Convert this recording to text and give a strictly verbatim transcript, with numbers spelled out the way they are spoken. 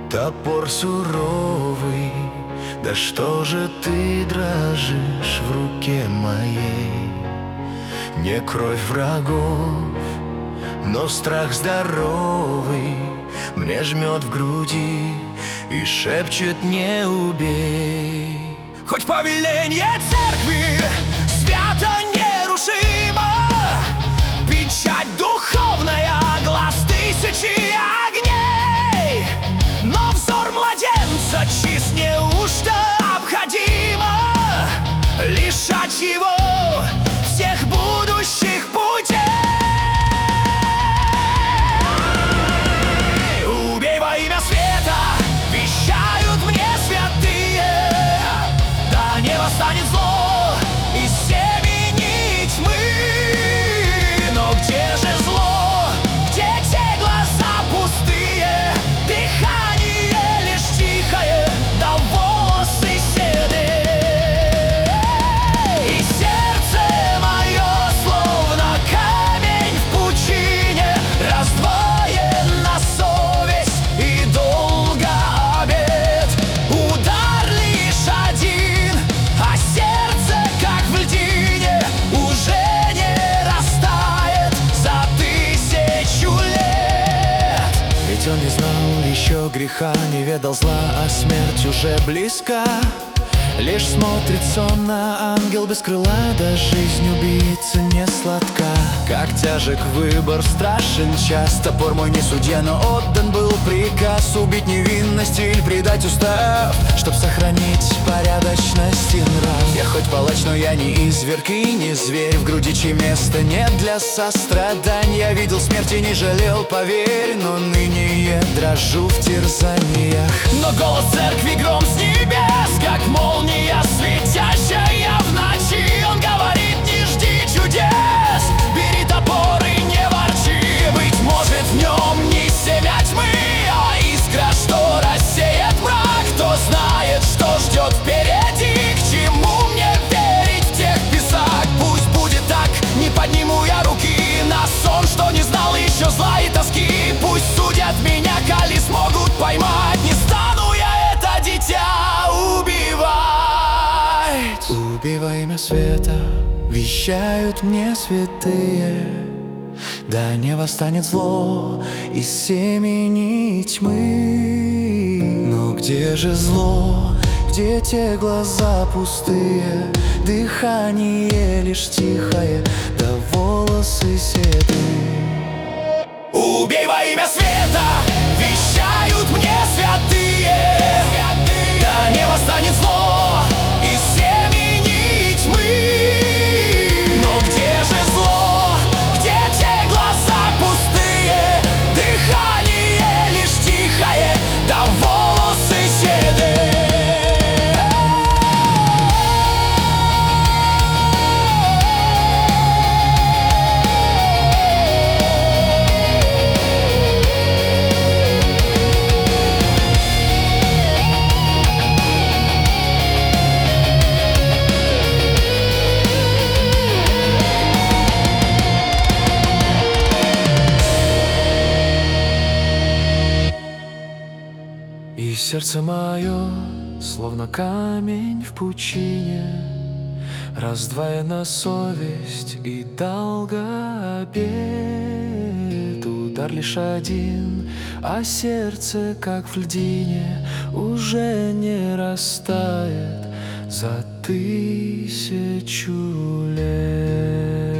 Топор суровый, да что же ты дрожишь в руке моей? Не кровь врагов, но страх здоровый мне жмет в груди и шепчет: не убей. Хоть повеление церкви свято нерушимо, печать духовная, глаз тысячи огней, но взор младенца чист, неужто обходимо лишать его всех будущих путей? Убей во имя света, вещают мне святые, да не восстанет зло из семени тьмы. Но где же зло, где те глаза пустые, дыхание лишь тихое, да волосы седые? И сердце мое словно камень в пучине, раздвоен на совесть и долго обет. Удар лишь один, а сердце, как в льдине, уже не растает за тысячу лет. Ведь он не знал еще греха, не ведал зла, а смерть уже близка. Лишь смотрит сонно ангел без крыла, да жизнь убийцы не сладка. Как тяжек выбор, страшен час, топор мой не судья, но отдан был приказ убить невинность или предать устав, чтоб сохранить порядочность и нрав. Я хоть палач, но я не изверг и не зверь, в груди чьи места нет для сострадания. Я видел смерть и не жалел, поверь, но ныне я дрожу в терзаниях. Но голос церкви гром с небес, как молния светящая в ночи. Он говорит: не жди чудес, бери топор и не ворчи. Быть может, в нем не семя тьмы, а искра, что рассеет мрак. Кто знает, что ждет впереди, к чему мне верить в тех писак? Пусть будет так, не подниму я руки на сон, что не знал еще зла и тоски. Пусть судят меня, коли смогут поймать, не стану я это дитя убивать. Убей во имя света, вещают мне святые, да не восстанет зло из семени тьмы. Но где же зло, где те глаза пустые, дыхание лишь тихое, да волосы седые? Убей во имя света, вещают мне святые, да не восстанет зло из семени тьмы. Но где же зло, где те глаза пустые, дыхание лишь тихое, да волосы седые? И сердце мое, словно камень в пучине, раздвоена совесть и долго обет. Удар лишь один, а сердце, как в льдине, уже не растает за тысячу лет.